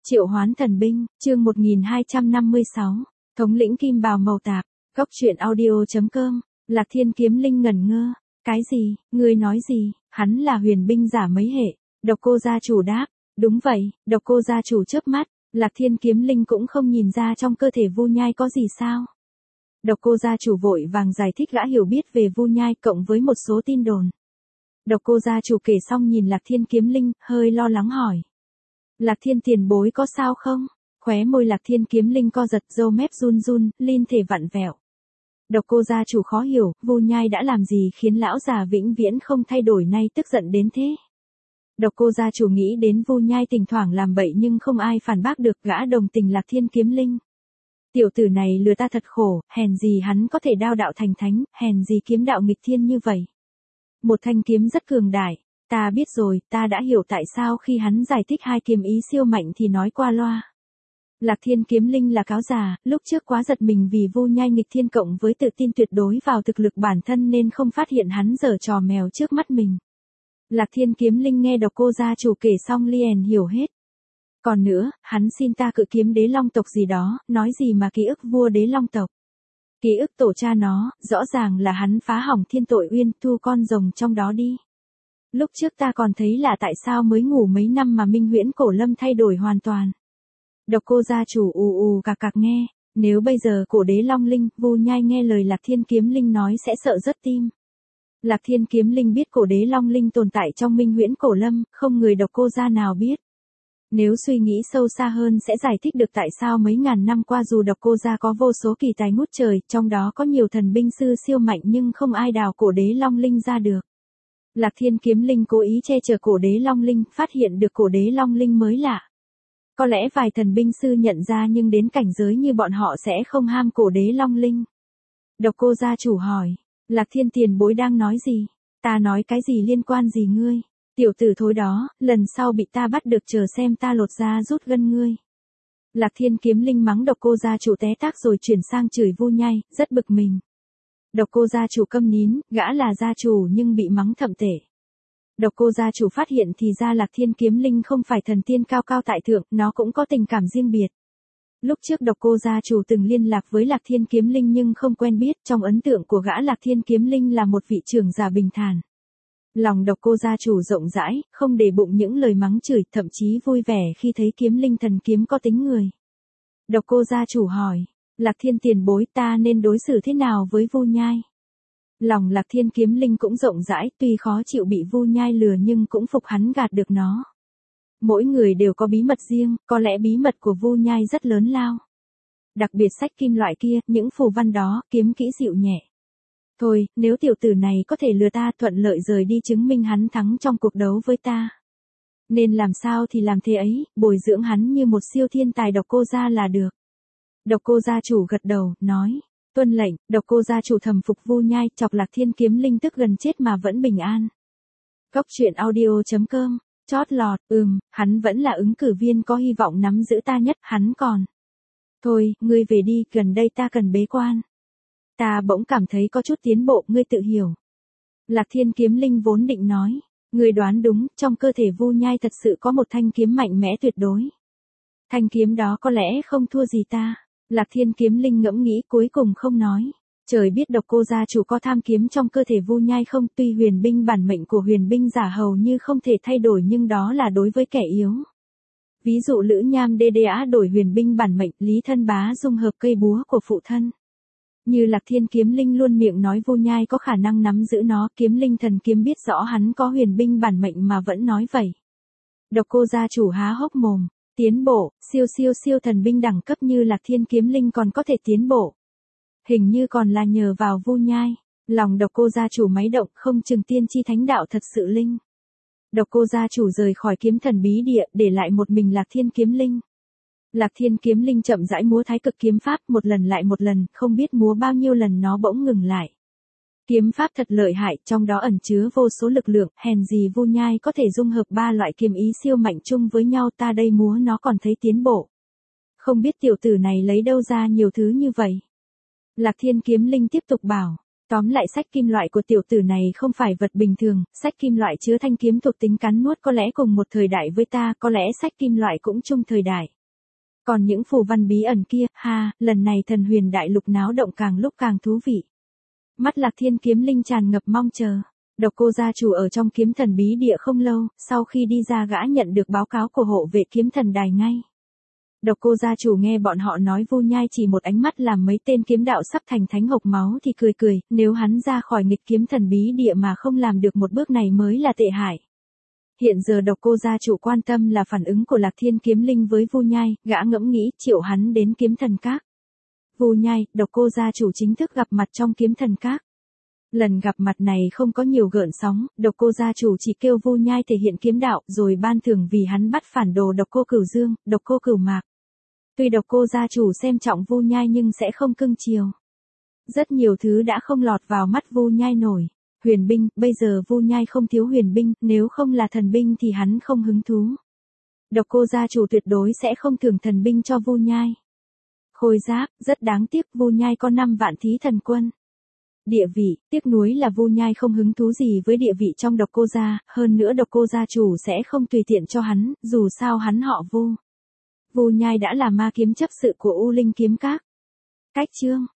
Triệu hoán thần binh, chương 1256, thống lĩnh kim bào màu tạp, góc truyện audio.com, Lạc Thiên Kiếm Linh ngẩn ngơ, cái gì, ngươi nói gì, hắn là huyền binh giả mấy hệ, Độc Cô gia chủ đáp, đúng vậy, Độc Cô gia chủ chớp mắt, Lạc Thiên Kiếm Linh cũng không nhìn ra trong cơ thể Vu Nhai có gì sao. Độc Cô gia chủ vội vàng giải thích gã hiểu biết về Vu Nhai cộng với một số tin đồn. Độc Cô gia chủ kể xong nhìn Lạc Thiên Kiếm Linh, hơi lo lắng hỏi. Lạc Thiên tiền bối có sao không? Khóe môi Lạc Thiên Kiếm Linh co giật, râu mép run run, linh thể vặn vẹo. Độc Cô gia chủ khó hiểu, Vu Nhai đã làm gì khiến lão già vĩnh viễn không thay đổi nay tức giận đến thế? Độc Cô gia chủ nghĩ đến Vu Nhai thỉnh thoảng làm bậy nhưng không ai phản bác được, gã đồng tình Lạc Thiên Kiếm Linh. Tiểu tử này lừa ta thật khổ, hèn gì hắn có thể đao đạo thành thánh, hèn gì kiếm đạo nghịch thiên như vậy. Một thanh kiếm rất cường đại. Ta biết rồi, ta đã hiểu tại sao khi hắn giải thích hai kiếm ý siêu mạnh thì nói qua loa. Lạc Thiên Kiếm Linh là cáo già, lúc trước quá giật mình vì Vu Nhai nghịch thiên cộng với tự tin tuyệt đối vào thực lực bản thân nên không phát hiện hắn giở trò mèo trước mắt mình. Lạc Thiên Kiếm Linh nghe Độc Cô gia chủ kể xong liền hiểu hết. Còn nữa, hắn xin ta cự kiếm đế long tộc gì đó, nói gì mà ký ức vua đế long tộc. Ký ức tổ cha nó, rõ ràng là hắn phá hỏng Thiên Tội Uyên, thu con rồng trong đó đi. Lúc trước ta còn thấy là tại sao mới ngủ mấy năm mà Minh Huyễn Cổ Lâm thay đổi hoàn toàn. Độc Cô gia chủ cạc cạc nghe, nếu bây giờ cổ đế Long Linh, Vu Nhai nghe lời Lạc Thiên Kiếm Linh nói sẽ sợ rớt tim. Lạc Thiên Kiếm Linh biết cổ đế Long Linh tồn tại trong Minh Huyễn Cổ Lâm, không người Độc Cô gia nào biết. Nếu suy nghĩ sâu xa hơn sẽ giải thích được tại sao mấy ngàn năm qua dù Độc Cô gia có vô số kỳ tài ngút trời, trong đó có nhiều thần binh sư siêu mạnh nhưng không ai đào cổ đế Long Linh ra được. Lạc Thiên Kiếm Linh cố ý che chở cổ đế Long Linh, phát hiện được cổ đế Long Linh mới lạ. Có lẽ vài thần binh sư nhận ra nhưng đến cảnh giới như bọn họ sẽ không ham cổ đế Long Linh. Độc Cô gia chủ hỏi, Lạc Thiên tiền bối đang nói gì? Ta nói cái gì liên quan gì ngươi? Tiểu tử thối đó, lần sau bị ta bắt được chờ xem ta lột da rút gân ngươi. Lạc Thiên Kiếm Linh mắng Độc Cô gia chủ té tác rồi chuyển sang chửi Vu Nhai, rất bực mình. Độc Cô gia chủ câm nín, gã là gia chủ nhưng bị mắng thậm tệ. Độc Cô gia chủ phát hiện thì ra Lạc Thiên Kiếm Linh không phải thần tiên cao cao tại thượng, nó cũng có tình cảm riêng biệt. Lúc trước Độc Cô gia chủ từng liên lạc với Lạc Thiên Kiếm Linh nhưng không quen biết, trong ấn tượng của gã Lạc Thiên Kiếm Linh là một vị trưởng giả bình thản. Lòng Độc Cô gia chủ rộng rãi, không để bụng những lời mắng chửi, thậm chí vui vẻ khi thấy kiếm linh thần kiếm có tính người. Độc Cô gia chủ hỏi, Lạc Thiên tiền bối, ta nên đối xử thế nào với Vu Nhai? Lòng Lạc Thiên Kiếm Linh cũng rộng rãi, tuy khó chịu bị Vu Nhai lừa nhưng cũng phục hắn gạt được nó. Mỗi người đều có bí mật riêng, có lẽ bí mật của Vu Nhai rất lớn lao. Đặc biệt sách kim loại kia, những phù văn đó, kiếm kỹ dịu nhẹ. Thôi, nếu tiểu tử này có thể lừa ta, thuận lợi rời đi chứng minh hắn thắng trong cuộc đấu với ta. Nên làm sao thì làm thế ấy, bồi dưỡng hắn như một siêu thiên tài Độc Cô gia là được. Độc Cô gia chủ gật đầu, nói, tuân lệnh. Độc Cô gia chủ thầm phục Vu Nhai, chọc Lạc Thiên Kiếm Linh tức gần chết mà vẫn bình an. Góc truyện audio.com, chót lọt, hắn vẫn là ứng cử viên có hy vọng nắm giữ ta nhất, hắn còn. Thôi, ngươi về đi, gần đây ta cần bế quan. Ta bỗng cảm thấy có chút tiến bộ, ngươi tự hiểu. Lạc Thiên Kiếm Linh vốn định nói, ngươi đoán đúng, trong cơ thể Vu Nhai thật sự có một thanh kiếm mạnh mẽ tuyệt đối. Thanh kiếm đó có lẽ không thua gì ta. Lạc Thiên Kiếm Linh ngẫm nghĩ cuối cùng không nói. Trời biết Độc Cô gia chủ có tham kiếm trong cơ thể Vu Nhai không, tuy huyền binh bản mệnh của huyền binh giả hầu như không thể thay đổi nhưng đó là đối với kẻ yếu. Ví dụ Lữ Nham DDA đổi huyền binh bản mệnh, Lý Thân Bá dung hợp cây búa của phụ thân. Như Lạc Thiên Kiếm Linh luôn miệng nói Vu Nhai có khả năng nắm giữ nó, kiếm linh thần kiếm biết rõ hắn có huyền binh bản mệnh mà vẫn nói vậy. Độc Cô gia chủ há hốc mồm. Tiến bộ, siêu thần binh đẳng cấp như Lạc Thiên Kiếm Linh còn có thể tiến bộ. Hình như còn là nhờ vào Vu Nhai. Lòng Độc Cô gia chủ máy động, không chừng tiên tri thánh đạo thật sự linh. Độc Cô gia chủ rời khỏi kiếm thần bí địa, để lại một mình Lạc Thiên Kiếm Linh. Lạc Thiên Kiếm Linh chậm rãi múa Thái Cực kiếm pháp, một lần lại một lần, không biết múa bao nhiêu lần nó bỗng ngừng lại. Kiếm pháp thật lợi hại, trong đó ẩn chứa vô số lực lượng, hèn gì Vu Nhai có thể dung hợp ba loại kiếm ý siêu mạnh chung với nhau, ta đây múa nó còn thấy tiến bộ. Không biết tiểu tử này lấy đâu ra nhiều thứ như vậy. Lạc Thiên Kiếm Linh tiếp tục bảo, Tóm lại sách kim loại của tiểu tử này không phải vật bình thường, sách kim loại chứa thanh kiếm thuộc tính cắn nuốt có lẽ cùng một thời đại với ta, có lẽ sách kim loại cũng chung thời đại. Còn những phù văn bí ẩn kia, lần này thần huyền đại lục náo động càng lúc càng thú vị. Mắt Lạc Thiên kiếm linh tràn ngập mong chờ. Độc Cô gia chủ ở trong kiếm thần bí địa không lâu, sau khi đi ra gã nhận được báo cáo của hộ vệ kiếm thần đài ngay. Độc Cô gia chủ nghe bọn họ nói Vu Nhai chỉ một ánh mắt làm mấy tên kiếm đạo sắp thành thánh hộc máu thì cười cười, nếu hắn ra khỏi nghịch kiếm thần bí địa mà không làm được một bước này mới là tệ hại. Hiện giờ Độc Cô gia chủ quan tâm là phản ứng của Lạc Thiên kiếm linh với Vu Nhai, gã ngẫm nghĩ triệu hắn đến kiếm thần các. Vu Nhai, Độc Cô gia chủ chính thức gặp mặt trong kiếm thần các. Lần gặp mặt này không có nhiều gợn sóng, Độc Cô gia chủ chỉ kêu Vu Nhai thể hiện kiếm đạo rồi ban thưởng vì hắn bắt phản đồ Độc Cô Cửu Dương, Độc Cô Cửu Mạc. Tuy Độc Cô gia chủ xem trọng Vu Nhai nhưng sẽ không cưng chiều. Rất nhiều thứ đã không lọt vào mắt Vu Nhai nổi. Huyền binh, bây giờ Vu Nhai không thiếu huyền binh, nếu không là thần binh thì hắn không hứng thú. Độc Cô gia chủ tuyệt đối sẽ không thưởng thần binh cho Vu Nhai. Khôi giáp, rất đáng tiếc Vu Nhai có 5 vạn thí thần quân. Địa vị, tiếc nuối là Vu Nhai không hứng thú gì với địa vị trong Độc Cô gia, hơn nữa Độc Cô gia chủ sẽ không tùy tiện cho hắn, dù sao hắn họ Vu. Vu Nhai đã là ma kiếm chấp sự của U Linh kiếm các. Cách chương